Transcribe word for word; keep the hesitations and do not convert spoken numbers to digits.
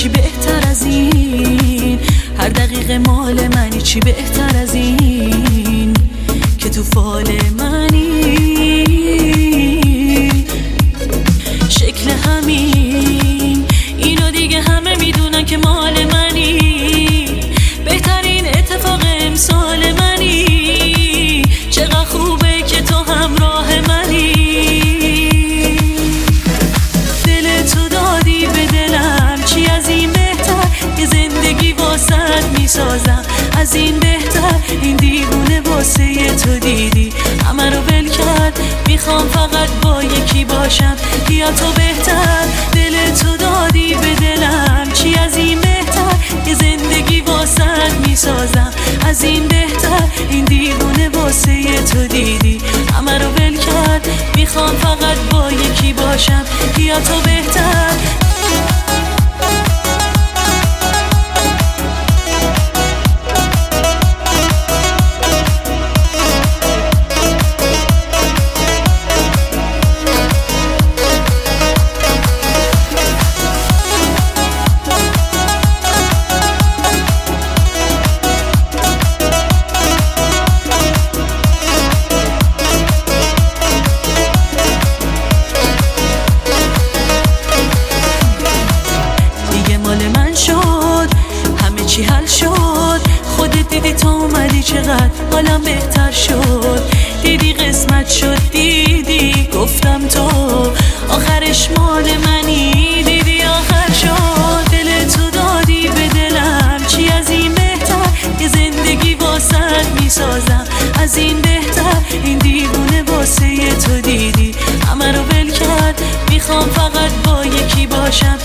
چی بهتر از این؟ هر دقیقه مال منی، چی بهتر از این که تو فال منی؟ شکل همین اینو دیگه همه میدونن که مال منی، بهترین اتفاق امسال منی. چقدر خوبه که تو همراه منی، دل تو دادی به دلم، چی از این بهتر که زندگی واسط میسازم. از این بهتر این دیوونه واسه تو دیدی همه رو ول کرد، میخوام فقط با یکی باشم یا تو بهتر. دل تو دادی به دلم، چی از این بهتر که زندگی واسط میسازم. از این بهتر این دیوونه واسه تو دیدی همه رو ول کرد، میخوام فقط با یکی باشم یا تو بهتر. چی حل شد؟ خودت دیدی تو اومدی چقدر حالم بهتر شد. دیدی قسمت شد، دیدی گفتم تو آخرش مال منی. دیدی آخر شد، دل تو دادی به دلم، چی از این بهتر که زندگی واسط میسازم. از این بهتر این دیوونه واسه تو دیدی همه رو ول کرد، میخوام فقط با یکی باشم